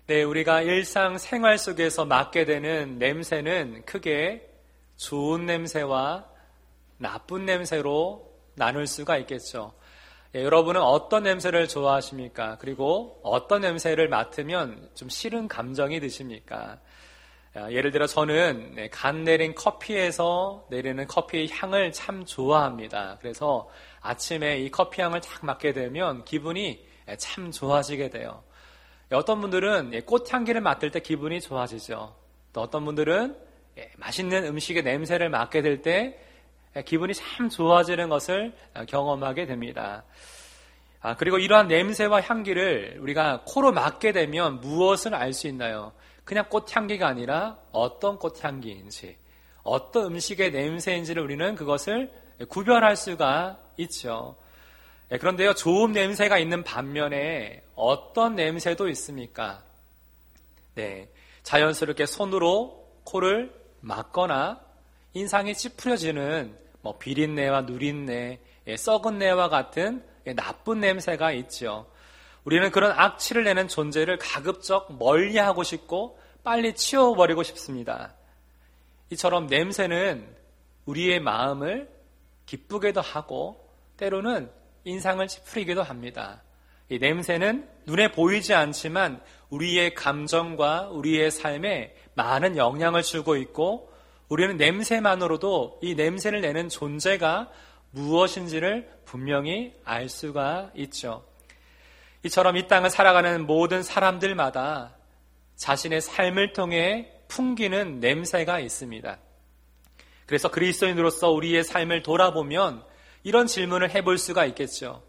네, 우리가 일상 생활 속에서 맡게 되는 냄새는 크게 좋은 냄새와 나쁜 냄새로 나눌 수가 있겠죠. 여러분은 어떤 냄새를 좋아하십니까? 그리고 어떤 냄새를 맡으면 좀 싫은 감정이 드십니까? 예를 들어 저는 간 내린 커피에서 내리는 커피의 향을 참 좋아합니다. 그래서 아침에 이 커피 향을 딱 맡게 되면 기분이 참 좋아지게 돼요. 어떤 분들은 꽃향기를 맡을 때 기분이 좋아지죠. 또 어떤 분들은 맛있는 음식의 냄새를 맡게 될 때 기분이 참 좋아지는 것을 경험하게 됩니다. 그리고 이러한 냄새와 향기를 우리가 코로 맡게 되면 무엇을 알 수 있나요? 그냥 꽃향기가 아니라 어떤 꽃향기인지, 어떤 음식의 냄새인지를 우리는 그것을 구별할 수가 있죠. 그런데요, 좋은 냄새가 있는 반면에 어떤 냄새도 있습니까? 네, 자연스럽게 손으로 코를 막거나 인상이 찌푸려지는 비린내와 누린내, 썩은 내와 같은 나쁜 냄새가 있죠. 우리는 그런 악취를 내는 존재를 가급적 멀리하고 싶고 빨리 치워버리고 싶습니다. 이처럼 냄새는 우리의 마음을 기쁘게도 하고 때로는 인상을 찌푸리기도 합니다. 이 냄새는 눈에 보이지 않지만 우리의 감정과 우리의 삶에 많은 영향을 주고 있고 우리는 냄새만으로도 이 냄새를 내는 존재가 무엇인지를 분명히 알 수가 있죠. 이처럼 이 땅을 살아가는 모든 사람들마다 자신의 삶을 통해 풍기는 냄새가 있습니다. 그래서 그리스도인으로서 우리의 삶을 돌아보면 이런 질문을 해볼 수가 있겠죠.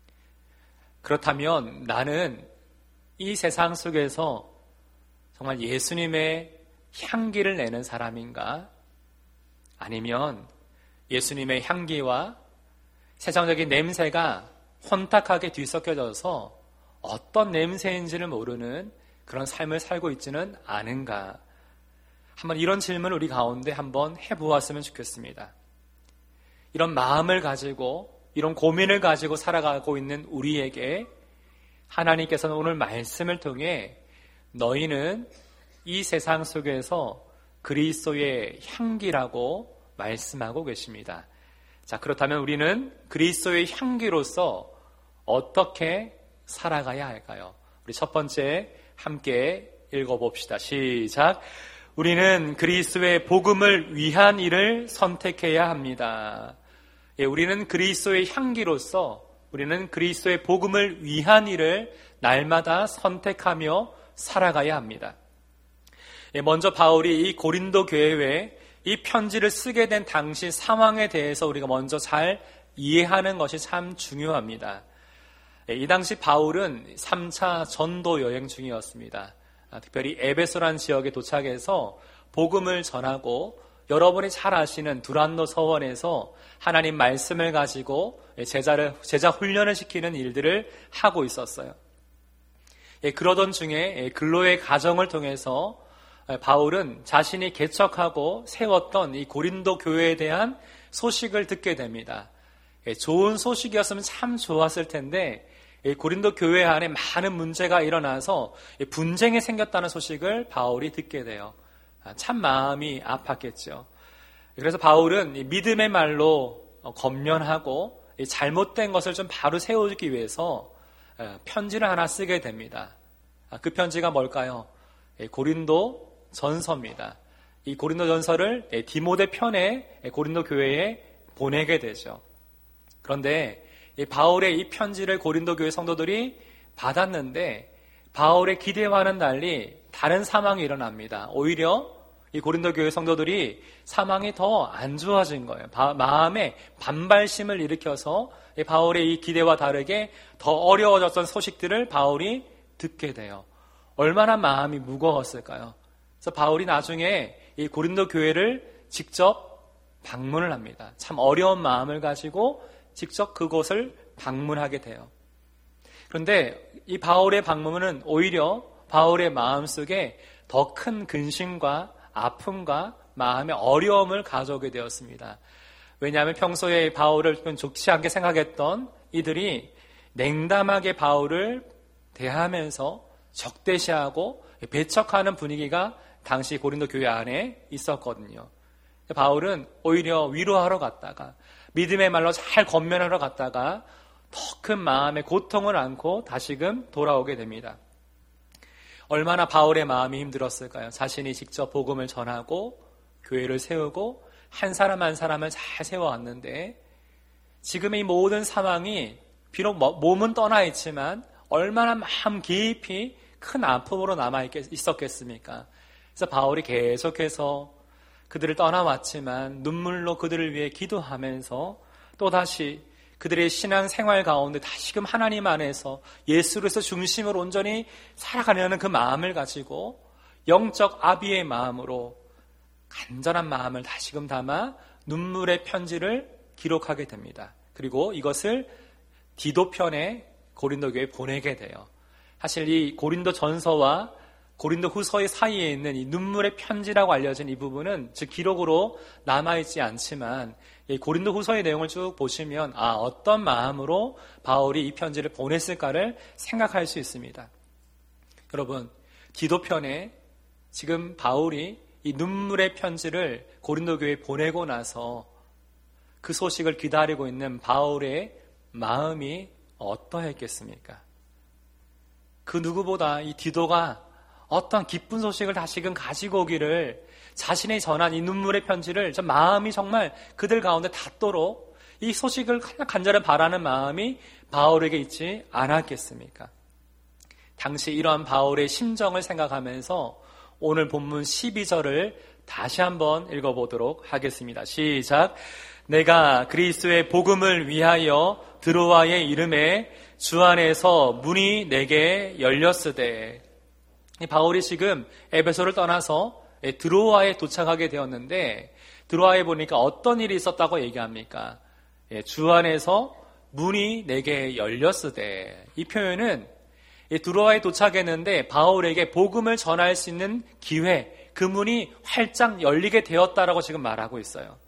그렇다면 나는 이 세상 속에서 정말 예수님의 향기를 내는 사람인가? 아니면 예수님의 향기와 세상적인 냄새가 혼탁하게 뒤섞여져서 어떤 냄새인지를 모르는 그런 삶을 살고 있지는 않은가? 한번 이런 질문을 우리 가운데 한번 해보았으면 좋겠습니다. 이런 마음을 가지고 이런 고민을 가지고 살아가고 있는 우리에게 하나님께서는 오늘 말씀을 통해 너희는 이 세상 속에서 그리스도의 향기라고 말씀하고 계십니다. 자, 그렇다면 우리는 그리스도의 향기로서 어떻게 살아가야 할까요? 우리 첫 번째 함께 읽어봅시다. 시작. 우리는 그리스도의 복음을 위한 일을 선택해야 합니다. 우리는 그리스도의 향기로서 우리는 그리스도의 복음을 위한 일을 날마다 선택하며 살아가야 합니다. 먼저 바울이 이 고린도 교회에 이 편지를 쓰게 된 당시 상황에 대해서 우리가 먼저 잘 이해하는 것이 참 중요합니다. 이 당시 바울은 3차 전도 여행 중이었습니다. 특별히 에베소라는 지역에 도착해서 복음을 전하고 여러분이 잘 아시는 두란노 서원에서 하나님 말씀을 가지고 제자 훈련을 시키는 일들을 하고 있었어요. 그러던 중에 근로의 과정을 통해서 바울은 자신이 개척하고 세웠던 이 고린도 교회에 대한 소식을 듣게 됩니다. 좋은 소식이었으면 참 좋았을 텐데 고린도 교회 안에 많은 문제가 일어나서 분쟁이 생겼다는 소식을 바울이 듣게 돼요. 참 마음이 아팠겠죠. 그래서 바울은 믿음의 말로 권면하고 잘못된 것을 좀 바로 세우기 위해서 편지를 하나 쓰게 됩니다. 그 편지가 뭘까요? 고린도 전서입니다. 이 고린도 전서를 디모데 편에 고린도 교회에 보내게 되죠. 그런데 바울의 이 편지를 고린도 교회 성도들이 받았는데 바울의 기대와는 달리 다른 상황이 일어납니다. 오히려 이 고린도 교회 성도들이 상황이 더 안 좋아진 거예요. 마음에 반발심을 일으켜서 바울의 이 기대와 다르게 더 어려워졌던 소식들을 바울이 듣게 돼요. 얼마나 마음이 무거웠을까요? 그래서 바울이 나중에 이 고린도 교회를 직접 방문을 합니다. 참 어려운 마음을 가지고 직접 그곳을 방문하게 돼요. 그런데 이 바울의 방문은 오히려 바울의 마음속에 더 큰 근심과 아픔과 마음의 어려움을 가져오게 되었습니다. 왜냐하면 평소에 바울을 좋지 않게 생각했던 이들이 냉담하게 바울을 대하면서 적대시하고 배척하는 분위기가 당시 고린도 교회 안에 있었거든요. 바울은 오히려 위로하러 갔다가 믿음의 말로 잘 권면하러 갔다가 더 큰 마음의 고통을 안고 다시금 돌아오게 됩니다. 얼마나 바울의 마음이 힘들었을까요? 자신이 직접 복음을 전하고 교회를 세우고 한 사람 한 사람을 잘 세워왔는데 지금의 이 모든 상황이 비록 몸은 떠나 있지만 얼마나 마음 깊이 큰 아픔으로 남아 있었겠습니까? 그래서 바울이 계속해서 그들을 떠나왔지만 눈물로 그들을 위해 기도하면서 또다시 그들의 신앙생활 가운데 다시금 하나님 안에서 예수로서 중심으로 온전히 살아가려는 그 마음을 가지고 영적 아비의 마음으로 간절한 마음을 다시금 담아 눈물의 편지를 기록하게 됩니다. 그리고 이것을 디도편에 고린도 교회에 보내게 돼요. 사실 이 고린도 전서와 고린도 후서의 사이에 있는 이 눈물의 편지라고 알려진 이 부분은 즉 기록으로 남아있지 않지만 이 고린도 후서의 내용을 쭉 보시면 어떤 마음으로 바울이 이 편지를 보냈을까를 생각할 수 있습니다. 여러분, 디도편에 지금 바울이 이 눈물의 편지를 고린도 교회에 보내고 나서 그 소식을 기다리고 있는 바울의 마음이 어떠했겠습니까? 그 누구보다 이 디도가 어떤 기쁜 소식을 다시금 가지고 오기를 자신이 전한 이 눈물의 편지를 마음이 정말 그들 가운데 닿도록 이 소식을 간절히 바라는 마음이 바울에게 있지 않았겠습니까? 당시 이러한 바울의 심정을 생각하면서 오늘 본문 12절을 다시 한번 읽어보도록 하겠습니다. 시작. 내가 그리스도의 복음을 위하여 드로아의 이름에 주 안에서 문이 내게 열렸으되. 바울이 지금 에베소를 떠나서 드로아에 도착하게 되었는데 드로아에 보니까 어떤 일이 있었다고 얘기합니까? 주 안에서 문이 내게 열렸으되. 이 표현은 드로아에 도착했는데 바울에게 복음을 전할 수 있는 기회, 그 문이 활짝 열리게 되었다라고 지금 말하고 있어요.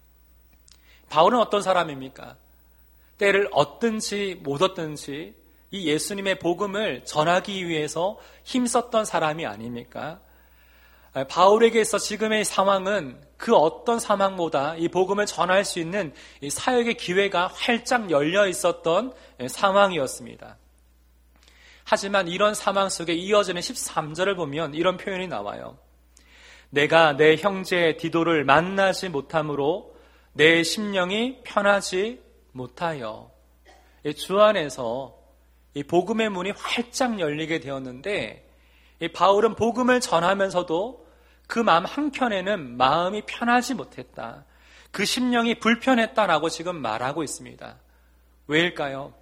바울은 어떤 사람입니까? 때를 얻든지 못 얻든지 이 예수님의 복음을 전하기 위해서 힘썼던 사람이 아닙니까? 바울에게 있어 지금의 상황은 그 어떤 상황보다 이 복음을 전할 수 있는 이 사역의 기회가 활짝 열려 있었던 상황이었습니다. 하지만 이런 상황 속에 이어지는 13절을 보면 이런 표현이 나와요. 내가 내 형제 디도를 만나지 못함으로 내 심령이 편하지 못하여. 주 안에서 이 복음의 문이 활짝 열리게 되었는데 이 바울은 복음을 전하면서도 그 마음 한켠에는 마음이 편하지 못했다. 그 심령이 불편했다라고 지금 말하고 있습니다. 왜일까요?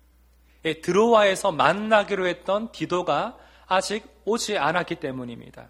드로아에서 만나기로 했던 디도가 아직 오지 않았기 때문입니다.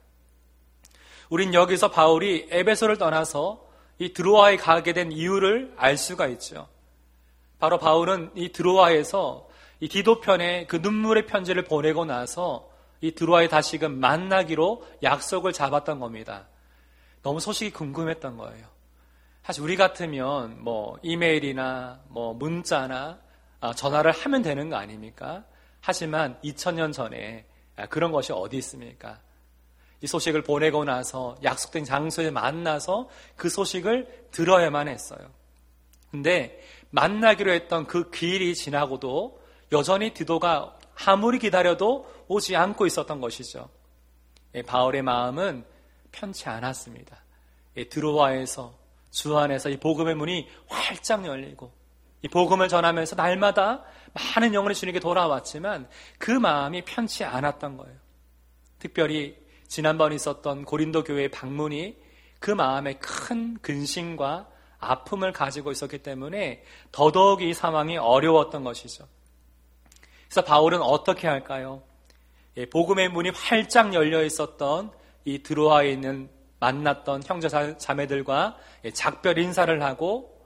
우린 여기서 바울이 에베소를 떠나서 이 드로아에 가게 된 이유를 알 수가 있죠. 바로 바울은 이 드로아에서 이 디도편에 그 눈물의 편지를 보내고 나서 이 드로아에 다시금 만나기로 약속을 잡았던 겁니다. 너무 소식이 궁금했던 거예요. 사실 우리 같으면 이메일이나 문자나 전화를 하면 되는 거 아닙니까? 하지만 2000년 전에 그런 것이 어디 있습니까? 이 소식을 보내고 나서 약속된 장소에 만나서 그 소식을 들어야만 했어요. 근데 만나기로 했던 그 길이 지나고도 여전히 디도가 아무리 기다려도 오지 않고 있었던 것이죠. 바울의 마음은 편치 않았습니다. 드로아에서 주 안에서 이 복음의 문이 활짝 열리고 이 복음을 전하면서 날마다 많은 영혼이 주님께 돌아왔지만 그 마음이 편치 않았던 거예요. 특별히 지난번 있었던 고린도 교회의 방문이 그 마음에 큰 근심과 아픔을 가지고 있었기 때문에 더더욱 이 상황이 어려웠던 것이죠. 그래서 바울은 어떻게 할까요? 복음의 문이 활짝 열려 있었던 이 드로아에 있는 만났던 형제 자매들과 작별 인사를 하고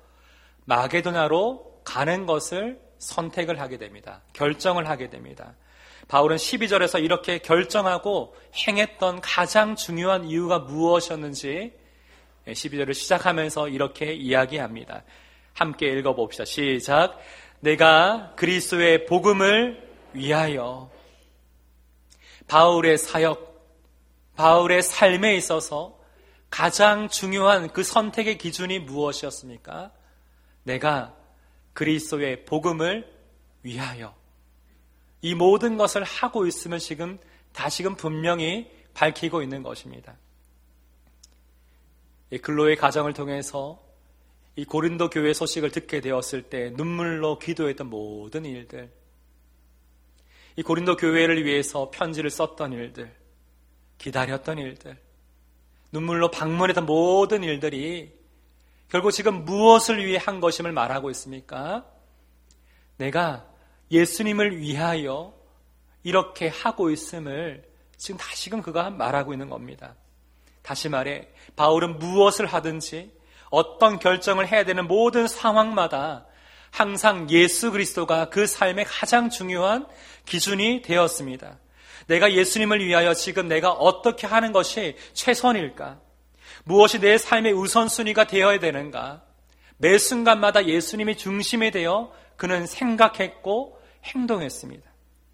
마게도냐로 가는 것을 선택을 하게 됩니다. 결정을 하게 됩니다. 바울은 12절에서 이렇게 결정하고 행했던 가장 중요한 이유가 무엇이었는지 12절을 시작하면서 이렇게 이야기합니다. 함께 읽어봅시다. 시작. 내가 그리스도의 복음을 위하여. 바울의 사역, 바울의 삶에 있어서 가장 중요한 그 선택의 기준이 무엇이었습니까? 내가 그리스도의 복음을 위하여 이 모든 것을 하고 있음을 지금 다시금 분명히 밝히고 있는 것입니다. 이 글로의 가정을 통해서 이 고린도 교회 소식을 듣게 되었을 때 눈물로 기도했던 모든 일들, 이 고린도 교회를 위해서 편지를 썼던 일들, 기다렸던 일들, 눈물로 방문했던 모든 일들이 결국 지금 무엇을 위해 한 것임을 말하고 있습니까? 내가 예수님을 위하여 이렇게 하고 있음을 지금 다시금 그가 말하고 있는 겁니다. 다시 말해 바울은 무엇을 하든지 어떤 결정을 해야 되는 모든 상황마다 항상 예수 그리스도가 그 삶의 가장 중요한 기준이 되었습니다. 내가 예수님을 위하여 지금 내가 어떻게 하는 것이 최선일까? 무엇이 내 삶의 우선순위가 되어야 되는가? 매 순간마다 예수님이 중심이 되어 그는 생각했고 행동했습니다.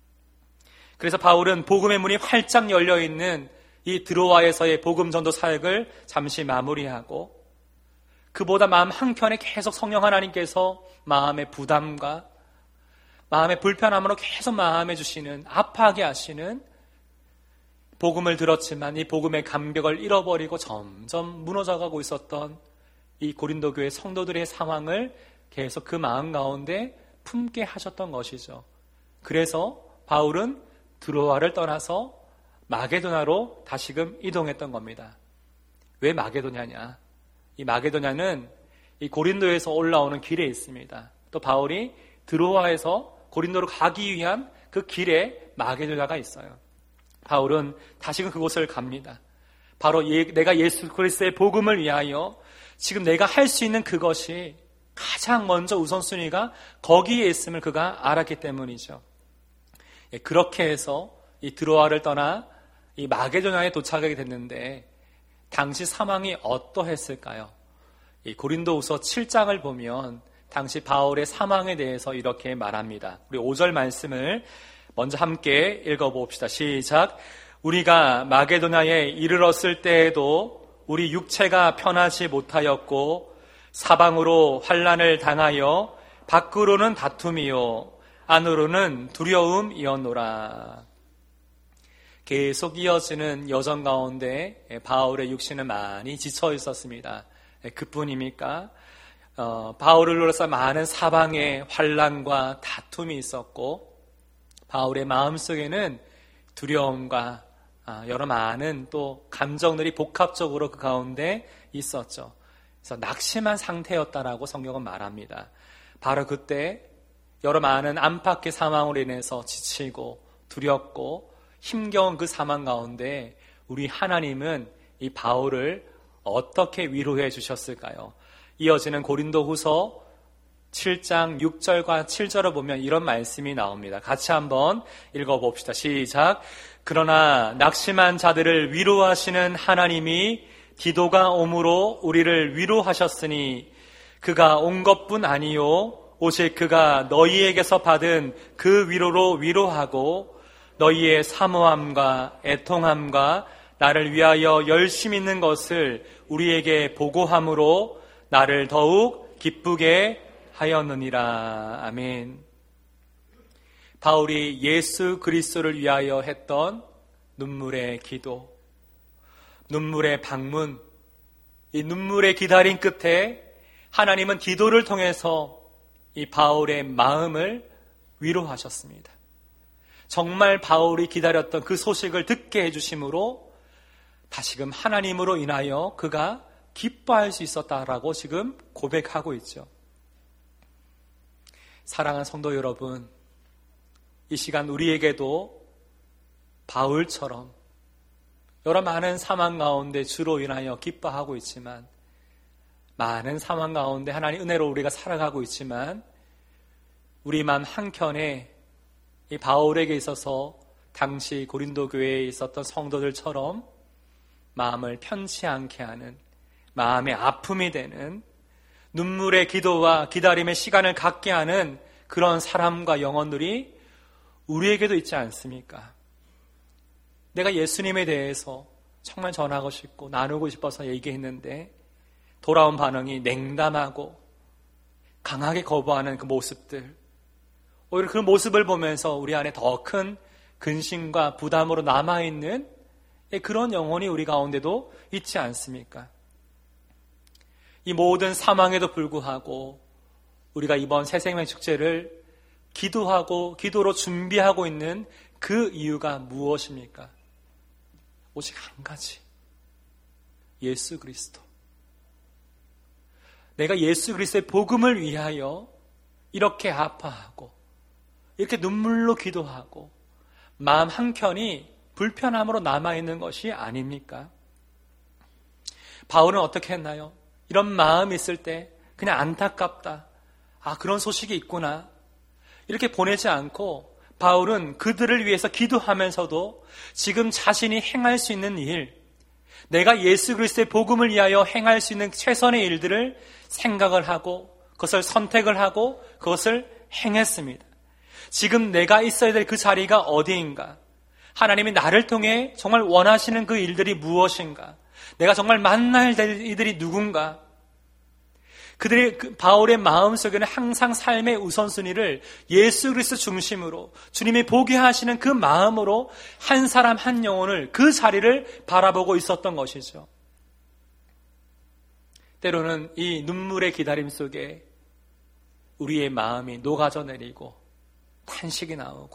그래서 바울은 복음의 문이 활짝 열려있는 이 드로아에서의 복음 전도 사역을 잠시 마무리하고 그보다 마음 한켠에 계속 성령 하나님께서 마음의 부담과 마음의 불편함으로 계속 마음에 주시는, 아파하게 하시는, 복음을 들었지만 이 복음의 감격을 잃어버리고 점점 무너져가고 있었던 이 고린도 교회 성도들의 상황을 계속 그 마음 가운데 품게 하셨던 것이죠. 그래서 바울은 드로아를 떠나서 마게도냐로 다시금 이동했던 겁니다. 왜 마게도냐냐? 이 마게도냐는 이 고린도에서 올라오는 길에 있습니다. 또 바울이 드로아에서 고린도로 가기 위한 그 길에 마게도냐가 있어요. 바울은 다시금 그곳을 갑니다. 바로 내가 예수 그리스도의 복음을 위하여 지금 내가 할 수 있는 그것이 가장 먼저 우선순위가 거기에 있음을 그가 알았기 때문이죠. 그렇게 해서 이 드로아를 떠나 이 마게도냐에 도착하게 됐는데 당시 상황이 어떠했을까요? 이 고린도후서 7장을 보면 당시 바울의 사망에 대해서 이렇게 말합니다. 우리 5절 말씀을 먼저 함께 읽어봅시다. 시작. 우리가 마게도냐에 이르렀을 때에도 우리 육체가 편하지 못하였고 사방으로 환난을 당하여 밖으로는 다툼이요 안으로는 두려움이었노라. 계속 이어지는 여정 가운데 바울의 육신은 많이 지쳐 있었습니다. 그뿐입니까? 바울을 둘러싸 많은 사방에 환난과 다툼이 있었고 바울의 마음속에는 두려움과 여러 많은 또 감정들이 복합적으로 그 가운데 있었죠. 그래서 낙심한 상태였다라고 성경은 말합니다. 바로 그때 여러 많은 안팎의 상황으로 인해서 지치고 두렵고 힘겨운 그 상황 가운데 우리 하나님은 이 바울을 어떻게 위로해 주셨을까요? 이어지는 고린도후서 7장 6절과 7절을 보면 이런 말씀이 나옵니다. 같이 한번 읽어봅시다. 시작. 그러나 낙심한 자들을 위로하시는 하나님이 디도가 오므로 우리를 위로하셨으니 그가 온 것뿐 아니요 오직 그가 너희에게서 받은 그 위로로 위로하고 너희의 사모함과 애통함과 나를 위하여 열심 있는 것을 우리에게 보고함으로 나를 더욱 기쁘게 하였느니라. 아멘. 바울이 예수 그리스도를 위하여 했던 눈물의 기도, 눈물의 방문, 이 눈물의 기다림 끝에 하나님은 기도를 통해서 이 바울의 마음을 위로하셨습니다. 정말 바울이 기다렸던 그 소식을 듣게 해주심으로 다시금 하나님으로 인하여 그가 기뻐할 수 있었다라고 지금 고백하고 있죠. 사랑하는 성도 여러분, 이 시간 우리에게도 바울처럼 여러 많은 상황 가운데 주로 인하여 기뻐하고 있지만 많은 상황 가운데 하나님 은혜로 우리가 살아가고 있지만 우리 마음 한켠에 이 바울에게 있어서 당시 고린도 교회에 있었던 성도들처럼 마음을 편치 않게 하는 마음의 아픔이 되는 눈물의 기도와 기다림의 시간을 갖게 하는 그런 사람과 영혼들이 우리에게도 있지 않습니까? 내가 예수님에 대해서 정말 전하고 싶고 나누고 싶어서 얘기했는데 돌아온 반응이 냉담하고 강하게 거부하는 그 모습들, 오히려 그 모습을 보면서 우리 안에 더 큰 근심과 부담으로 남아있는 그런 영혼이 우리 가운데도 있지 않습니까? 이 모든 상황에도 불구하고 우리가 이번 새생명 축제를 기도하고 기도로 준비하고 있는 그 이유가 무엇입니까? 오직 한 가지, 예수 그리스도. 내가 예수 그리스도의 복음을 위하여 이렇게 아파하고 이렇게 눈물로 기도하고 마음 한켠이 불편함으로 남아있는 것이 아닙니까? 바울은 어떻게 했나요? 이런 마음이 있을 때 그냥 안타깝다, 그런 소식이 있구나, 이렇게 보내지 않고 바울은 그들을 위해서 기도하면서도 지금 자신이 행할 수 있는 일, 내가 예수 그리스도의 복음을 위하여 행할 수 있는 최선의 일들을 생각을 하고 그것을 선택을 하고 그것을 행했습니다. 지금 내가 있어야 될 그 자리가 어디인가? 하나님이 나를 통해 정말 원하시는 그 일들이 무엇인가? 내가 정말 만나야 될 이들이 누군가? 바울의 마음속에는 항상 삶의 우선순위를 예수 그리스도 중심으로 주님이 보게 하시는 그 마음으로 한 사람 한 영혼을 그 자리를 바라보고 있었던 것이죠. 때로는 이 눈물의 기다림 속에 우리의 마음이 녹아져 내리고 탄식이 나오고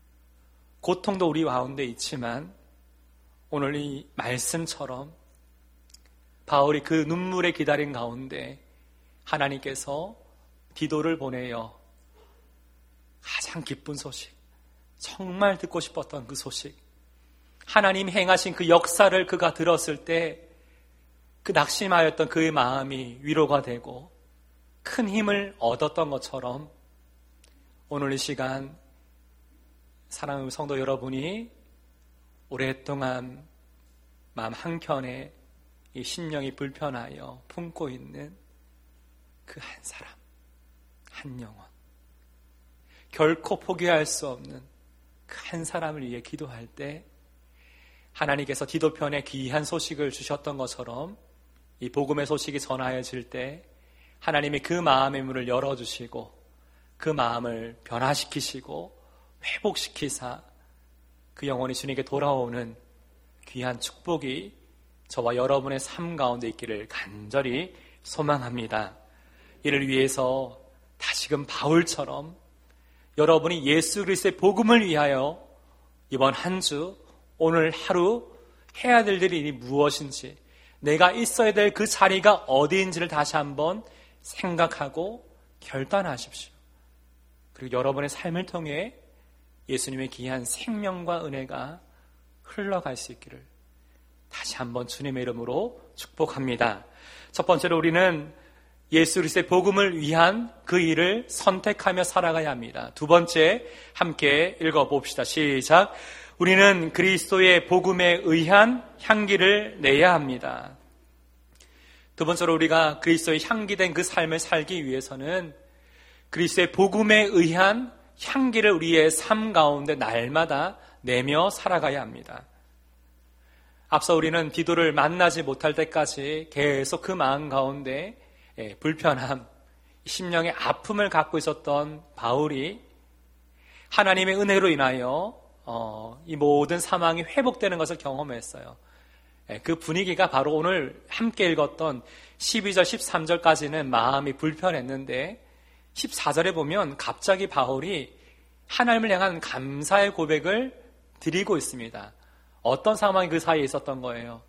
고통도 우리 가운데 있지만 오늘 이 말씀처럼 바울이 그 눈물의 기다림 가운데 하나님께서 디도를 보내어 가장 기쁜 소식, 정말 듣고 싶었던 그 소식, 하나님이 행하신 그 역사를 그가 들었을 때 그 낙심하였던 그의 마음이 위로가 되고 큰 힘을 얻었던 것처럼 오늘 이 시간 사랑하는 성도 여러분이 오랫동안 마음 한켠에 이 심령이 불편하여 품고 있는 그 한 사람, 한 영혼, 결코 포기할 수 없는 그 한 사람을 위해 기도할 때 하나님께서 디도편에 귀한 소식을 주셨던 것처럼 이 복음의 소식이 전하여질 때 하나님이 그 마음의 문을 열어주시고 그 마음을 변화시키시고 회복시키사 그 영혼이 주님께 돌아오는 귀한 축복이 저와 여러분의 삶 가운데 있기를 간절히 소망합니다. 이를 위해서 다시금 바울처럼 여러분이 예수 그리스도의 복음을 위하여 이번 한 주, 오늘 하루 해야 될 일이 무엇인지, 내가 있어야 될 그 자리가 어디인지를 다시 한번 생각하고 결단하십시오. 그리고 여러분의 삶을 통해 예수님의 귀한 생명과 은혜가 흘러갈 수 있기를 다시 한번 주님의 이름으로 축복합니다. 첫 번째로 우리는 예수 그리스도의 복음을 위한 그 일을 선택하며 살아가야 합니다. 두 번째 함께 읽어봅시다. 시작. 우리는 그리스도의 복음에 의한 향기를 내야 합니다. 두 번째로 우리가 그리스도의 향기된 그 삶을 살기 위해서는 그리스도의 복음에 의한 향기를 우리의 삶 가운데 날마다 내며 살아가야 합니다. 앞서 우리는 디도를 만나지 못할 때까지 계속 그 마음 가운데 불편함, 심령의 아픔을 갖고 있었던 바울이 하나님의 은혜로 인하여 이 모든 상황이 회복되는 것을 경험했어요. 그 분위기가 바로 오늘 함께 읽었던 12절, 13절까지는 마음이 불편했는데 14절에 보면 갑자기 바울이 하나님을 향한 감사의 고백을 드리고 있습니다. 어떤 상황이 그 사이에 있었던 거예요?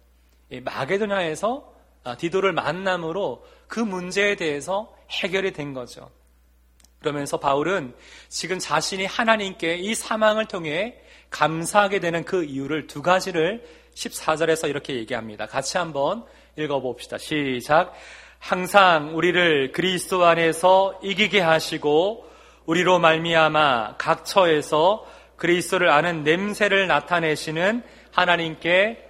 마게도냐에서 디도를 만남으로 그 문제에 대해서 해결이 된 거죠. 그러면서 바울은 지금 자신이 하나님께 이 사망을 통해 감사하게 되는 그 이유를 두 가지를 14절에서 이렇게 얘기합니다. 같이 한번 읽어봅시다. 시작. 항상 우리를 그리스도 안에서 이기게 하시고 우리로 말미암아 각 처에서 그리스도를 아는 냄새를 나타내시는 하나님께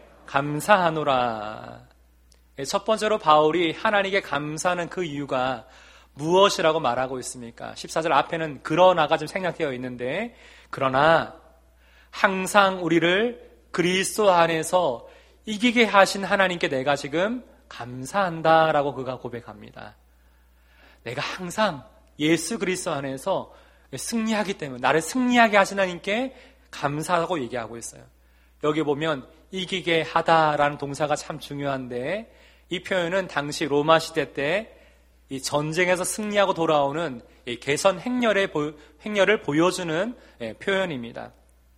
감사하노라. 첫 번째로 바울이 하나님께 감사하는 그 이유가 무엇이라고 말하고 있습니까? 14절 앞에는 그러나가 좀 생략되어 있는데, 그러나 항상 우리를 그리스도 안에서 이기게 하신 하나님께 내가 지금 감사한다라고 그가 고백합니다. 내가 항상 예수 그리스도 안에서 승리하기 때문에 나를 승리하게 하신 하나님께 감사하고 얘기하고 있어요. 여기 보면 이기게 하다라는 동사가 참 중요한데 이 표현은 당시 로마 시대 때 이 전쟁에서 승리하고 돌아오는 이 개선 행렬을 보여주는 표현입니다.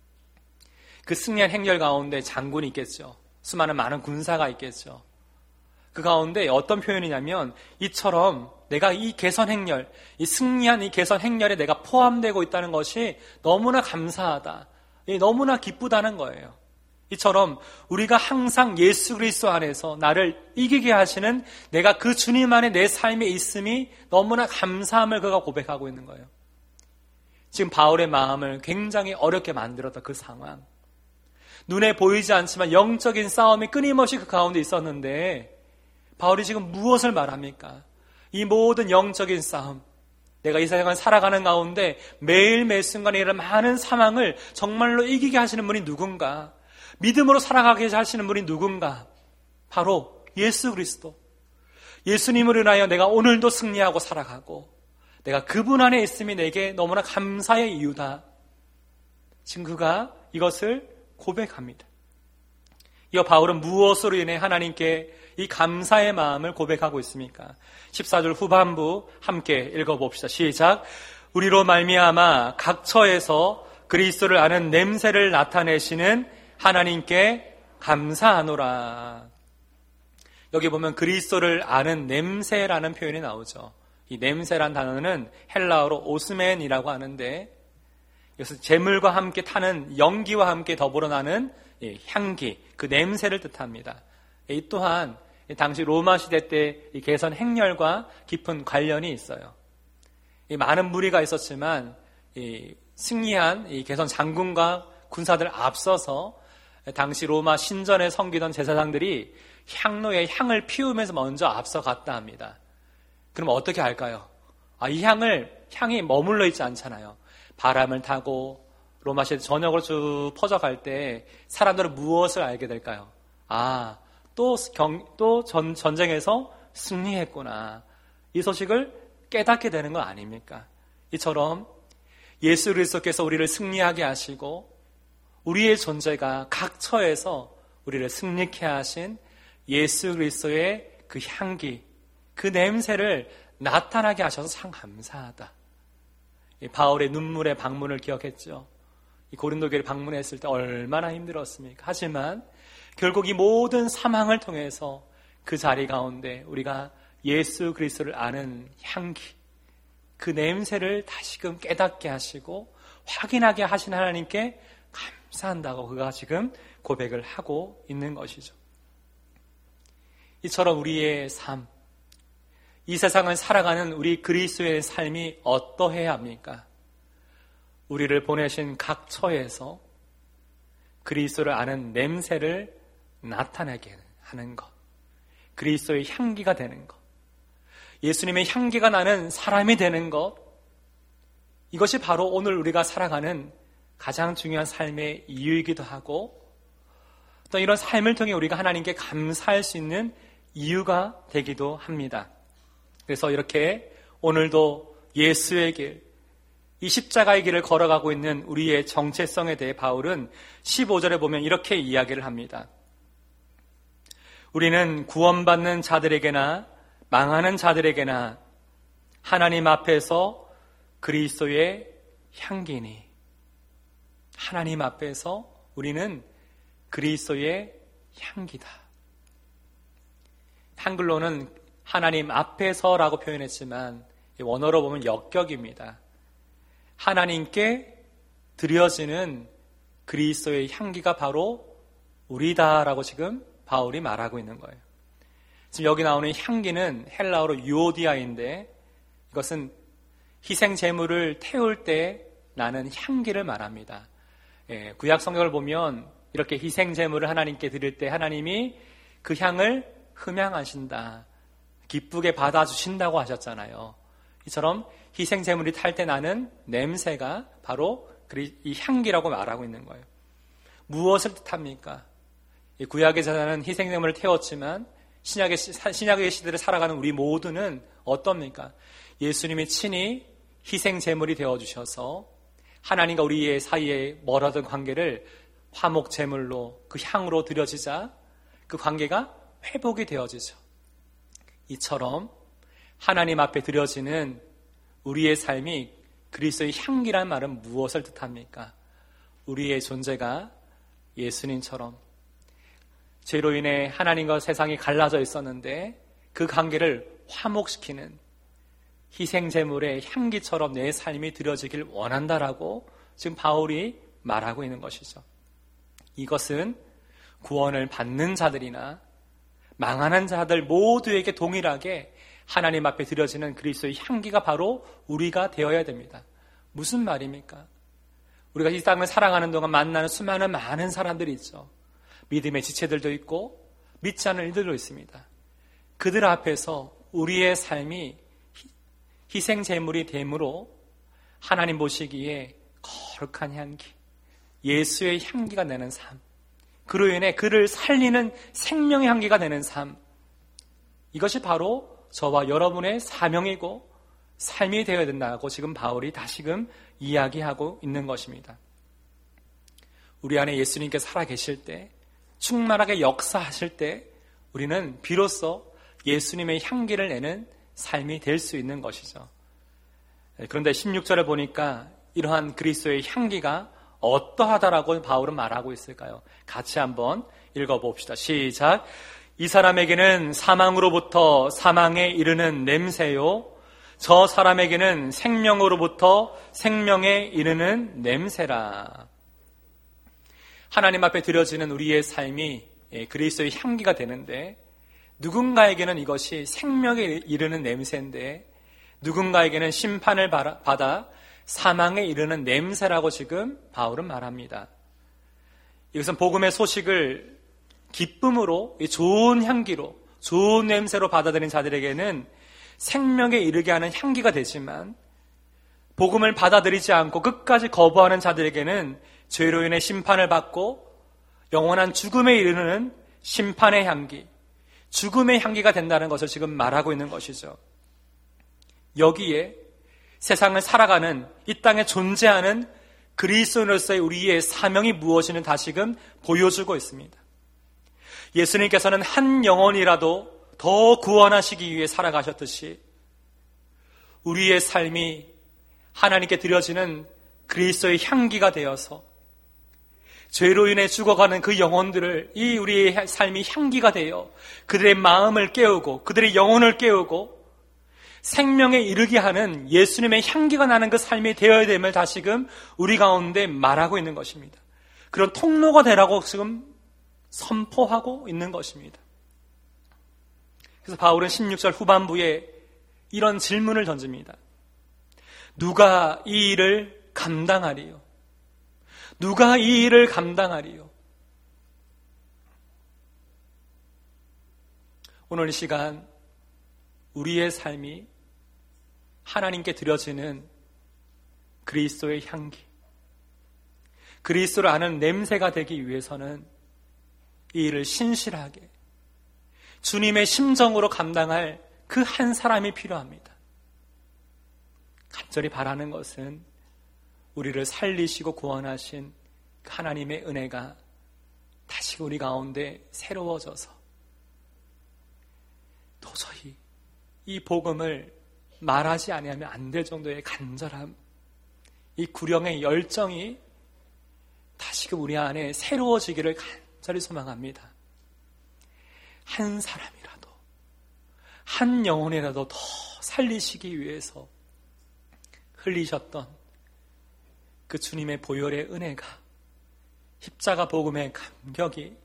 그 승리한 행렬 가운데 장군이 있겠죠. 수많은 많은 군사가 있겠죠. 그 가운데 어떤 표현이냐면 이처럼 내가 이 개선 행렬, 이 승리한 이 개선 행렬에 내가 포함되고 있다는 것이 너무나 감사하다. 너무나 기쁘다는 거예요. 이처럼 우리가 항상 예수 그리스도 안에서 나를 이기게 하시는 내가 그 주님 안에 내 삶에 있음이 너무나 감사함을 그가 고백하고 있는 거예요. 지금 바울의 마음을 굉장히 어렵게 만들었던 그 상황. 눈에 보이지 않지만 영적인 싸움이 끊임없이 그 가운데 있었는데 바울이 지금 무엇을 말합니까? 이 모든 영적인 싸움, 내가 이 세상을 살아가는 가운데 매일 매 순간에 이런 많은 상황을 정말로 이기게 하시는 분이 누군가? 믿음으로 살아가게 하시는 분이 누군가? 바로 예수 그리스도. 예수님을 인하여 내가 오늘도 승리하고 살아가고 내가 그분 안에 있음이 내게 너무나 감사의 이유다. 지금 그가 이것을 고백합니다. 이어 바울은 무엇으로 인해 하나님께 이 감사의 마음을 고백하고 있습니까? 14절 후반부 함께 읽어봅시다. 시작. 우리로 말미암아 각 처에서 그리스도를 아는 냄새를 나타내시는 하나님께 감사하노라. 여기 보면 그리스도를 아는 냄새라는 표현이 나오죠. 이 냄새란 단어는 헬라어로 오스멘이라고 하는데 이것은 재물과 함께 타는 연기와 함께 더불어 나는 향기, 그 냄새를 뜻합니다. 이 또한 당시 로마 시대 때 이 개선 행렬과 깊은 관련이 있어요. 이 많은 무리가 있었지만 이 승리한 이 개선 장군과 군사들 앞서서 당시 로마 신전에 섬기던 제사장들이 향로에 향을 피우면서 먼저 앞서갔다 합니다. 그럼 어떻게 할까요? 이 향이 머물러 있지 않잖아요. 바람을 타고 로마 시대 전역으로 쭉 퍼져갈 때 사람들은 무엇을 알게 될까요? 또 전쟁에서 승리했구나. 이 소식을 깨닫게 되는 거 아닙니까? 이처럼 예수 그리스도께서 우리를 승리하게 하시고 우리의 존재가 각 처에서 우리를 승리케 하신 예수 그리스도의 그 향기, 그 냄새를 나타나게 하셔서 참 감사하다. 바울의 눈물의 방문을 기억했죠. 이 고린도 교회를 방문했을 때 얼마나 힘들었습니까? 하지만 결국 이 모든 사망을 통해서 그 자리 가운데 우리가 예수 그리스도를 아는 향기, 그 냄새를 다시금 깨닫게 하시고 확인하게 하신 하나님께 감사한다고 그가 지금 고백을 하고 있는 것이죠. 이처럼 우리의 삶, 이 세상을 살아가는 우리 그리스도의 삶이 어떠해야 합니까? 우리를 보내신 각 처에서 그리스도를 아는 냄새를 나타내게 하는 것, 그리스도의 향기가 되는 것, 예수님의 향기가 나는 사람이 되는 것, 이것이 바로 오늘 우리가 살아가는 가장 중요한 삶의 이유이기도 하고 또 이런 삶을 통해 우리가 하나님께 감사할 수 있는 이유가 되기도 합니다. 그래서 이렇게 오늘도 예수의 길, 이 십자가의 길을 걸어가고 있는 우리의 정체성에 대해 바울은 15절에 보면 이렇게 이야기를 합니다. 우리는 구원받는 자들에게나 망하는 자들에게나 하나님 앞에서 그리스도의 향기니. 하나님 앞에서 우리는 그리스도의 향기다. 한글로는 하나님 앞에서라고 표현했지만 원어로 보면 역격입니다. 하나님께 드려지는 그리스도의 향기가 바로 우리다라고 지금 바울이 말하고 있는 거예요. 지금 여기 나오는 향기는 헬라어로 유오디아인데 이것은 희생 제물을 태울 때 나는 향기를 말합니다. 구약 성경을 보면 이렇게 희생 제물을 하나님께 드릴 때 하나님이 그 향을 흠양하신다, 기쁘게 받아주신다고 하셨잖아요. 이처럼 희생 제물이 탈 때 나는 냄새가 바로 이 향기라고 말하고 있는 거예요. 무엇을 뜻합니까? 구약의 제사는 희생제물을 태웠지만 신약의 시대를 살아가는 우리 모두는 어떻습니까? 예수님이 친히 희생제물이 되어주셔서 하나님과 우리의 사이에 멀어던 관계를 화목제물로 그 향으로 드려지자 그 관계가 회복이 되어지죠. 이처럼 하나님 앞에 드려지는 우리의 삶이 그리스도의 향기란 말은 무엇을 뜻합니까? 우리의 존재가 예수님처럼 죄로 인해 하나님과 세상이 갈라져 있었는데 그 관계를 화목시키는 희생제물의 향기처럼 내 삶이 드려지길 원한다라고 지금 바울이 말하고 있는 것이죠. 이것은 구원을 받는 자들이나 망하는 자들 모두에게 동일하게 하나님 앞에 드려지는 그리스도의 향기가 바로 우리가 되어야 됩니다. 무슨 말입니까? 우리가 이 땅을 살아가는 동안 만나는 수많은 많은 사람들이 있죠. 믿음의 지체들도 있고 믿지 않는 이들도 있습니다. 그들 앞에서 우리의 삶이 희생제물이 됨으로 하나님 보시기에 거룩한 향기, 예수의 향기가 내는 삶, 그로 인해 그를 살리는 생명의 향기가 되는 삶, 이것이 바로 저와 여러분의 사명이고 삶이 되어야 된다고 지금 바울이 다시금 이야기하고 있는 것입니다. 우리 안에 예수님께서 살아계실 때, 충만하게 역사하실 때 우리는 비로소 예수님의 향기를 내는 삶이 될 수 있는 것이죠. 그런데 16절에 보니까 이러한 그리스도의 향기가 어떠하다라고 바울은 말하고 있을까요? 같이 한번 읽어봅시다. 시작. 이 사람에게는 사망으로부터 사망에 이르는 냄새요, 저 사람에게는 생명으로부터 생명에 이르는 냄새라. 하나님 앞에 드려지는 우리의 삶이 그리스도의 향기가 되는데, 누군가에게는 이것이 생명에 이르는 냄새인데 누군가에게는 심판을 받아 사망에 이르는 냄새라고 지금 바울은 말합니다. 이것은 복음의 소식을 기쁨으로, 좋은 향기로, 좋은 냄새로 받아들인 자들에게는 생명에 이르게 하는 향기가 되지만, 복음을 받아들이지 않고 끝까지 거부하는 자들에게는 죄로 인해 심판을 받고 영원한 죽음에 이르는 심판의 향기, 죽음의 향기가 된다는 것을 지금 말하고 있는 것이죠. 여기에 세상을 살아가는, 이 땅에 존재하는 그리스도인으로서의 우리의 사명이 무엇인지 다시금 보여주고 있습니다. 예수님께서는 한 영혼이라도 더 구원하시기 위해 살아가셨듯이 우리의 삶이 하나님께 드려지는 그리스도의 향기가 되어서 죄로 인해 죽어가는 그 영혼들을 이 우리의 삶이 향기가 되어 그들의 마음을 깨우고 그들의 영혼을 깨우고 생명에 이르게 하는 예수님의 향기가 나는 그 삶이 되어야 됨을 다시금 우리 가운데 말하고 있는 것입니다. 그런 통로가 되라고 지금 선포하고 있는 것입니다. 그래서 바울은 16절 후반부에 이런 질문을 던집니다. 누가 이 일을 감당하리요? 누가 이 일을 감당하리요? 오늘 이 시간 우리의 삶이 하나님께 드려지는 그리스도의 향기, 그리스도를 아는 냄새가 되기 위해서는 이 일을 신실하게 주님의 심정으로 감당할 그 한 사람이 필요합니다. 간절히 바라는 것은 우리를 살리시고 구원하신 하나님의 은혜가 다시 우리 가운데 새로워져서 도저히 이 복음을 말하지 아니하면 안 될 정도의 간절함, 이 구령의 열정이 다시금 우리 안에 새로워지기를 간절히 소망합니다. 한 사람이라도, 한 영혼이라도 더 살리시기 위해서 흘리셨던 그 주님의 보혈의 은혜가, 십자가 복음의 감격이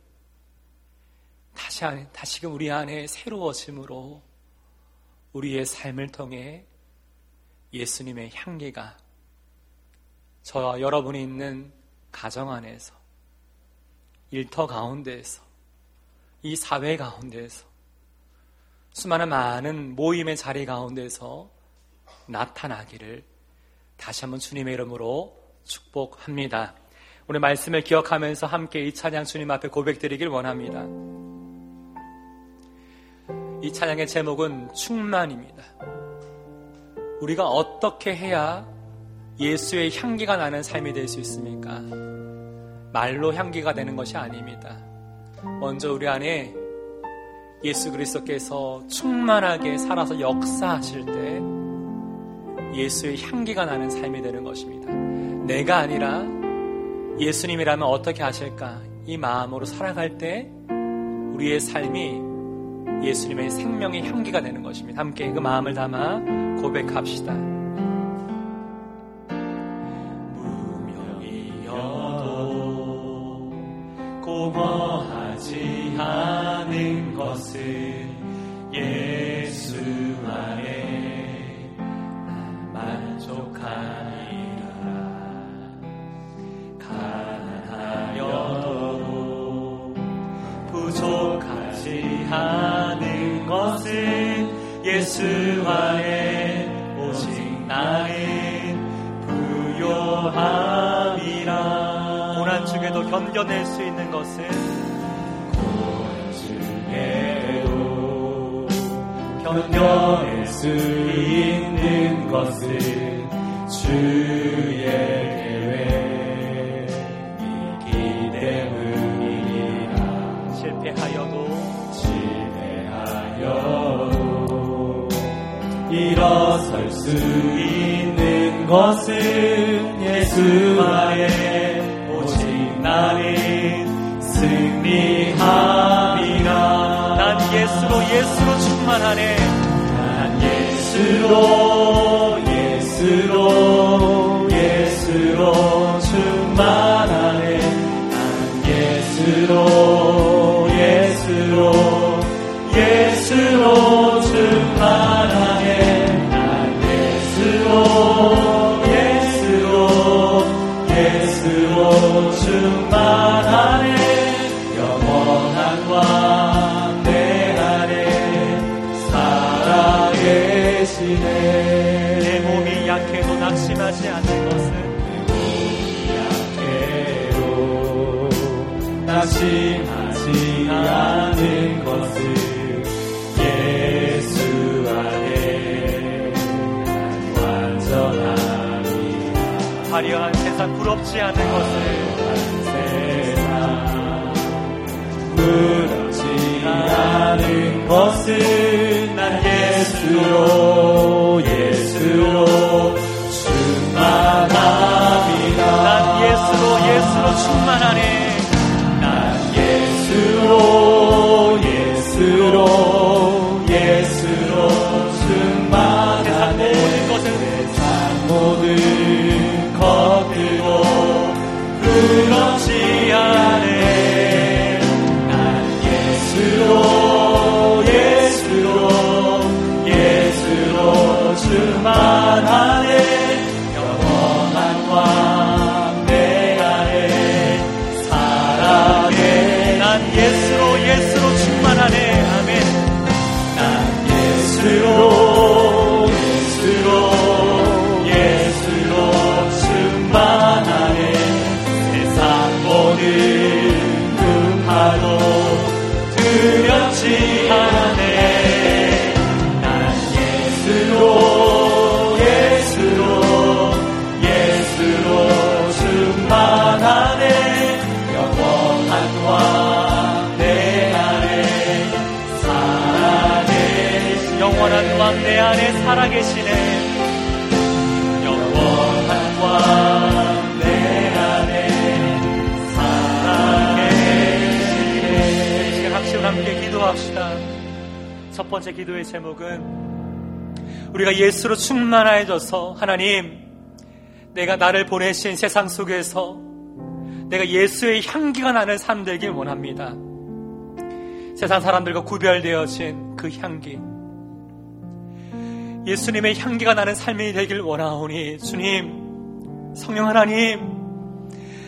다시금 우리 안에 새로워짐으로 우리의 삶을 통해 예수님의 향기가 저와 여러분이 있는 가정 안에서, 일터 가운데에서, 이 사회 가운데에서, 수많은 많은 모임의 자리 가운데서 나타나기를 다시 한번 주님의 이름으로 축복합니다. 우리 말씀을 기억하면서 함께 이 찬양 주님 앞에 고백드리길 원합니다. 이 찬양의 제목은 충만입니다. 우리가 어떻게 해야 예수의 향기가 나는 삶이 될 수 있습니까? 말로 향기가 되는 것이 아닙니다. 먼저 우리 안에 예수 그리스도께서 충만하게 살아서 역사하실 때 예수의 향기가 나는 삶이 되는 것입니다. 내가 아니라 예수님이라면 어떻게 하실까? 이 마음으로 살아갈 때 우리의 삶이 예수님의 생명의 향기가 되는 것입니다. 함께 그 마음을 담아 고백합시다. 무명이어도 고거하지 않은 것은 예수 안에 난 만족하니라. 가난하여도 부족하지 않은 것은 예수 안에 오직 나는 부요함이라. 고난 중에도 견뎌낼 수 있는 것은 고난 중에도 견뎌낼 수 있는 것은 주의 계획이기 때문이라. 실패하여도 일어설 수 있는 것은 예수 안에 오직 나는 승리함이라. 난 예수로 충만하네. 난 예수로 충만하네. 난 예수로 충만하네. 예수로 충만하네. 영원한 왕 내 안에 살아계시네. 내 몸이 약해도 낙심하지 않는 것은 낙심하지 않는 것은 예수 안에 난 완전함이라. 화려한 세상 부럽지 않은 것을 부럽지 않은 것은 난 예수로 충만함이라. 난 예수로 충만하네. 예수로 충만하네. 세상 모든 것들도 부럽지 않네. 난 예수로 충만하네. 영원한 왕 내 안에 살아계. 난 예수로 충만하네. 아멘. 난 예수로 충만하네. 세상 모든 풍파도 두렵지 않네. 난 예수로 충만하네. 영원한 왕 내 안에 살아계시네. 영원한 왕 내 안에 살아계시네. 영원한 왕 내 안에 살아계시네. 이 시간 합심을 함께 기도합시다. 첫 번째 기도의 제목은 우리가 예수로 충만해져서 하나님, 내가 나를 보내신 세상 속에서 내가 예수의 향기가 나는 삶 되길 원합니다. 세상 사람들과 구별되어진 그 향기, 예수님의 향기가 나는 삶이 되길 원하오니 주님, 성령 하나님,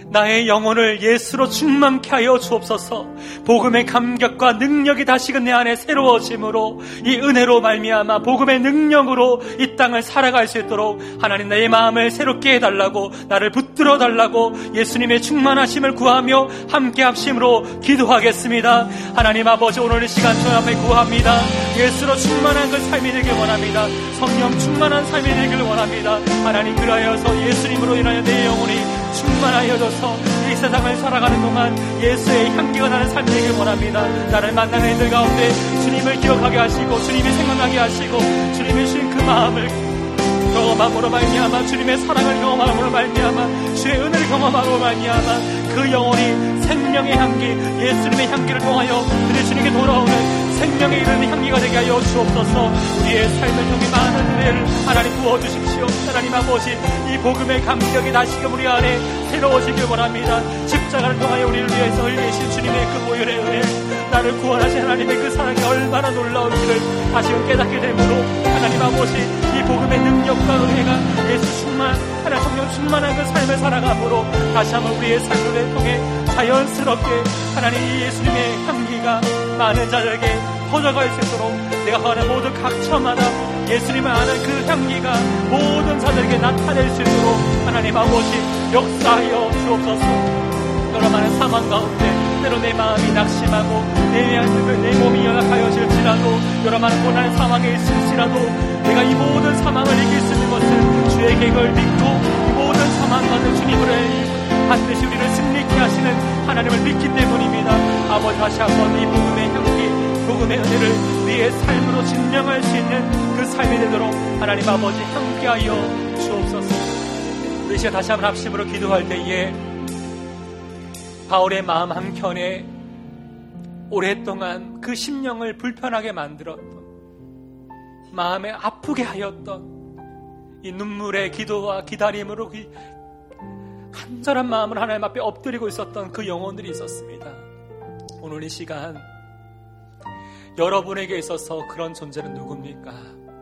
나의 영혼을 예수로 충만케 하여 주옵소서. 복음의 감격과 능력이 다시금 내 안에 새로워짐으로 이 은혜로 말미암아 복음의 능력으로 이 땅을 살아갈 수 있도록 하나님 나의 마음을 새롭게 해달라고, 나를 붙들어 달라고 예수님의 충만하심을 구하며 함께 합심으로 기도하겠습니다. 하나님 아버지, 오늘 이 시간 저희 앞에 구합니다. 예수로 충만한 그 삶이 되길 원합니다. 성령 충만한 삶이 되길 원합니다. 하나님, 그러하여서 예수님으로 인하여 내 영혼이 충만하여져서 이 세상을 살아가는 동안 예수의 향기가 나는 삶이 되길 원합니다. 나를 만나는 이들 가운데 주님을 기억하게 하시고 주님이 생각나게 하시고 주님이 주신 그 마음을 경험함으로 말미암아, 주님의 사랑을 경험함으로 말미암아, 주의 은혜를 경험함으로 말미암아 그 영혼이 생명의 향기, 예수님의 향기를 통하여 우리 주님께 돌아오는 생명에 이르는 향기가 되게 하여 주옵소서. 우리의 삶을 통해 많은 은혜를 하나님 부어주십시오. 하나님 아버지, 이 복음의 감격이 다시금 우리 안에 새로워지길 원합니다. 십자가를 통하여 우리를 위해서 흘리신 주님의 그 보혈의 은혜, 나를 구원하신 하나님의 그 사랑이 얼마나 놀라운지를 다시금 깨닫게 되므로 하나님 아버지, 이 복음의 능력과 은혜가 예수 충만, 하나님 성령 충만한 그 삶을 살아감으로 다시 한번 우리의 삶을 통해 자연스럽게 하나님 이 예수님의 향기가 많은 자들에게 퍼져갈 수 있도록, 내가 가는 모든 각처마다 예수님을 아는 그 향기가 모든 자들에게 나타낼 수 있도록 하나님 아버지 역사하여 주옵소서. 여러 많은 상황 가운데 때로 내 마음이 낙심하고 내 몸이 연약하여질지라도, 여러 많은 고난의 상황에 있을지라도 내가 이 모든 상황을 이길 수 있는 것은 주의 계획을 믿고 이 모든 상황과는 주님을 반드시 우리를 승리케 하시는 하나님을 믿기 때문입니다. 아버지, 다시 한번 이 복음의 향기, 복음의 은혜를 우리의 삶으로 증명할 수 있는 그 삶이 되도록 하나님 아버지 함께하여 주옵소서. 우리 시간 다시 한번 합심으로 기도할 때에 바울의 마음 한켠에 오랫동안 그 심령을 불편하게 만들었던, 마음에 아프게 하였던 이 눈물의 기도와 기다림으로 간절한 마음을 하나님 앞에 엎드리고 있었던 그 영혼들이 있었습니다. 오늘 이 시간 여러분에게 있어서 그런 존재는 누굽니까?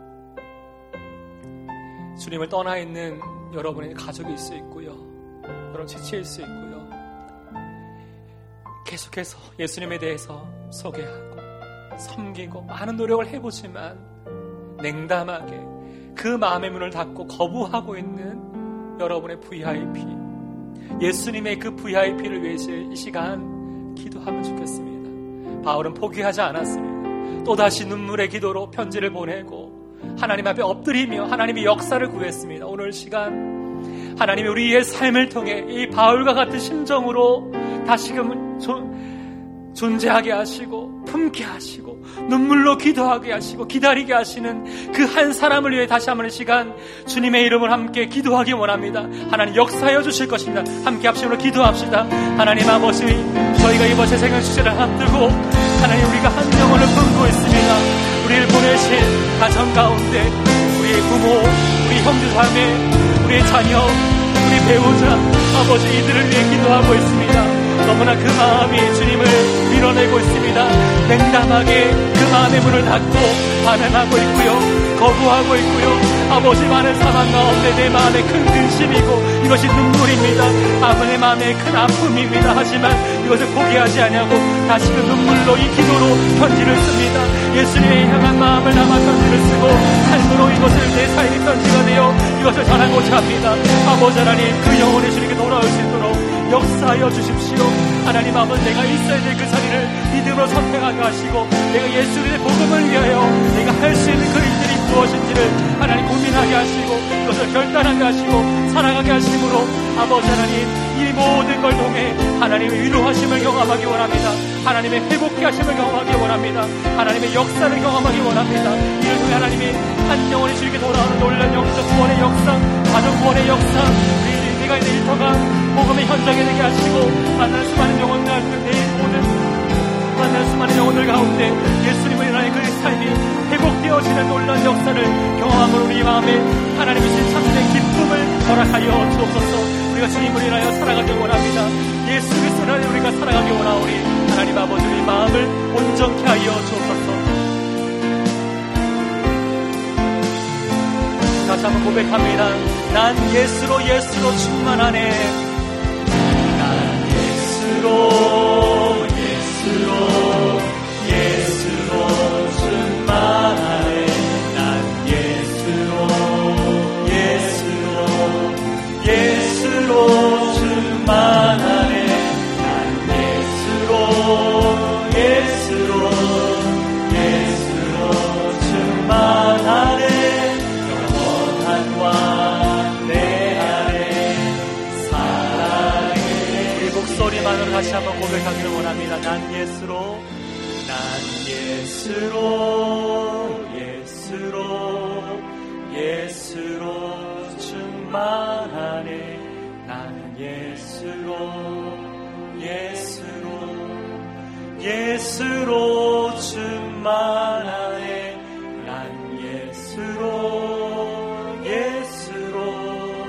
주님을 떠나 있는 여러분의 가족일 수 있고요, 여러분 지체일 수 있고요, 계속해서 예수님에 대해서 소개하고 섬기고 많은 노력을 해보지만 냉담하게 그 마음의 문을 닫고 거부하고 있는 여러분의 VIP, 예수님의 그 VIP를 위해서 이 시간 기도하면 좋겠습니다. 바울은 포기하지 않았습니다. 또다시 눈물의 기도로 편지를 보내고 하나님 앞에 엎드리며 하나님의 역사를 구했습니다. 오늘 시간 하나님이 우리의 삶을 통해 이 바울과 같은 심정으로 다시금 존재하게 하시고 품게 하시고 눈물로 기도하게 하시고 기다리게 하시는 그 한 사람을 위해 다시 한번 이 시간 주님의 이름을 함께 기도하기 원합니다. 하나님 역사하여 주실 것입니다. 함께 합심으로 기도합시다. 하나님 아버지, 저희가 이번 세상의 주제를 앞두고 하나님 우리가 한 영혼을 품고 있습니다. 우리를 보내신 가정 가운데 우리의 부모, 우리 형제자매, 우리의 자녀, 우리 배우자, 아버지 이들을 위해 기도하고 있습니다. 너무나 그 마음이 주님을 밀어내고 있습니다. 냉담하게 그 마음의 문을 닫고 반응하고 있고요, 거부하고 있고요. 아버지, 많은 상황 가운데 내 마음에 큰 근심이고 이것이 눈물입니다. 아버지의 마음에 큰 아픔입니다. 하지만 이것을 포기하지 않냐고 다시 그 눈물로 이 기도로 편지를 씁니다. 예수님의 향한 마음을 담아 편지를 쓰고 삶으로 이것을 내 삶의 편지가 되어 이것을 전하고자 합니다. 아버지 하나님, 그 영혼의 주님께 돌아올 수 있도록 역사하여 주십시오. 하나님 아버지, 내가 있어야 될 그 자리를 믿음으로 선택하게 하시고 내가 예수님의 복음을 위하여 내가 할 수 있는 그 일들이 무엇인지를 하나님 고민하게 하시고 이것을 결단하게 하시고 살아가게 하심으로 아버지 하나님, 이 모든 걸 통해 하나님의 위로하심을 경험하기 원합니다. 하나님의 회복케 하심을 경험하기 원합니다. 하나님의 역사를 경험하기 원합니다. 이를 통해 하나님이 한 영혼이 주에게 돌아오는 놀라운 영적 구원의 역사, 가정 구원의 역사, 내가 있는 일터가 복음의 현장이 되게 하시고 만난 수많은 영혼들 가운데, 내일 모든 만난 수많은 영혼들 가운데 예수님을 인하여 그의 삶이 회복되어지는 놀라운 역사를 경험함으로 우리 마음에 하나님의 참된 기쁨을 허락하여 주옵소서. 우리가 주님을 인하여 살아가기 원합니다. 예수 그리스도를 인하여 우리가 살아가기 원하오니 하나님 아버지, 우리 마음을 온전케 하여 주옵소서. 다시 한번 고백합니다. 난 예수로 충만하네. 다시 한번 고백하기를 원합니다. 난 예수로, 난 예수로, 예수로, 예수로 충만하네. 나는 예수로, 예수로, 예수로 충만하네. 난 예수로, 예수로,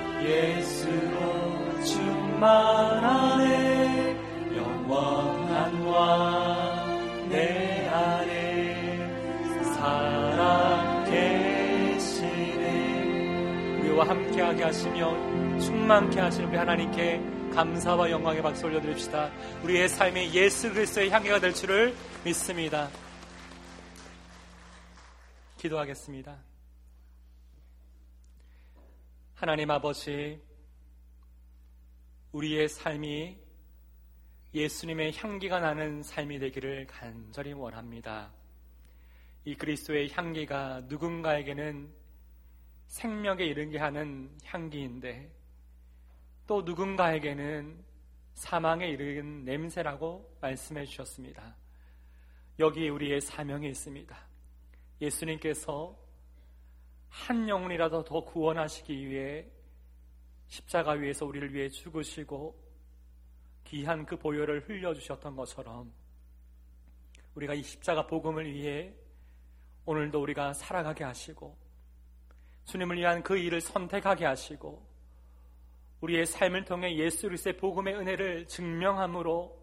예수로 충만하네. 영원한 왕 내 안에 살아계시네. 우리와 함께하게 하시며 충만케 하시는 우리 하나님께 감사와 영광의 박수 올려드립시다. 우리의 삶이 예수 그리스도의 향기가 될 줄을 믿습니다. 기도하겠습니다. 하나님 아버지, 우리의 삶이 예수님의 향기가 나는 삶이 되기를 간절히 원합니다. 이 그리스도의 향기가 누군가에게는 생명에 이르게 하는 향기인데 또 누군가에게는 사망에 이르는 냄새라고 말씀해 주셨습니다. 여기 우리의 사명이 있습니다. 예수님께서 한 영혼이라도 더 구원하시기 위해 십자가 위에서 우리를 위해 죽으시고 귀한 그 보혈을 흘려주셨던 것처럼 우리가 이 십자가 복음을 위해 오늘도 우리가 살아가게 하시고 주님을 위한 그 일을 선택하게 하시고 우리의 삶을 통해 예수 그리스도의 복음의 은혜를 증명함으로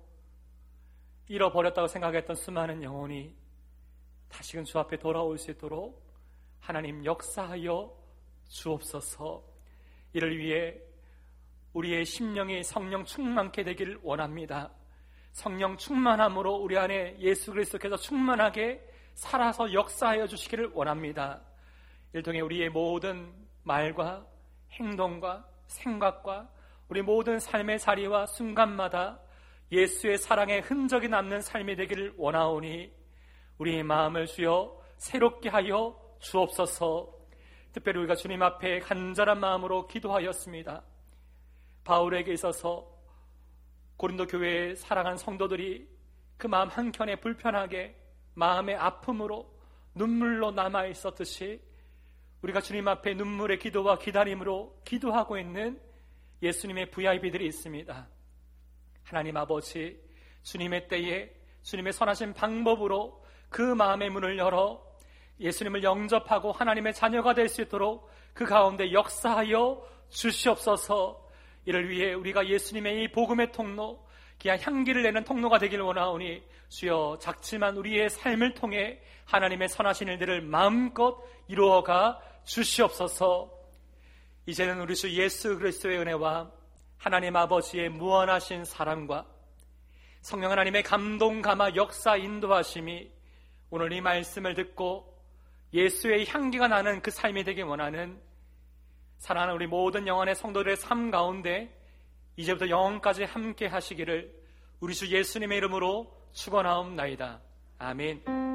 잃어버렸다고 생각했던 수많은 영혼이 다시금 주 앞에 돌아올 수 있도록 하나님 역사하여 주옵소서. 이를 위해 우리의 심령이 성령 충만케 되기를 원합니다. 성령 충만함으로 우리 안에 예수 그리스도께서 충만하게 살아서 역사하여 주시기를 원합니다. 이를 통해 우리의 모든 말과 행동과 생각과 우리 모든 삶의 자리와 순간마다 예수의 사랑의 흔적이 남는 삶이 되기를 원하오니 우리의 마음을 주여 새롭게 하여 주옵소서. 특별히 우리가 주님 앞에 간절한 마음으로 기도하였습니다. 바울에게 있어서 고린도 교회에 사랑한 성도들이 그 마음 한켠에 불편하게 마음의 아픔으로 눈물로 남아 있었듯이 우리가 주님 앞에 눈물의 기도와 기다림으로 기도하고 있는 예수님의 VIP들이 있습니다. 하나님 아버지, 주님의 때에 주님의 선하신 방법으로 그 마음의 문을 열어 예수님을 영접하고 하나님의 자녀가 될 수 있도록 그 가운데 역사하여 주시옵소서. 이를 위해 우리가 예수님의 이 복음의 통로, 귀한 향기를 내는 통로가 되길 원하오니 주여 작지만 우리의 삶을 통해 하나님의 선하신 일들을 마음껏 이루어가 주시옵소서. 이제는 우리 주 예수 그리스도의 은혜와 하나님 아버지의 무한하신 사랑과 성령 하나님의 감동 감화 역사 인도하심이 오늘 이 말씀을 듣고 예수의 향기가 나는 그 삶이 되길 원하는 사랑하는 우리 모든 영혼의 성도들의 삶 가운데 이제부터 영원까지 함께 하시기를 우리 주 예수님의 이름으로 축원하옵나이다. 아멘.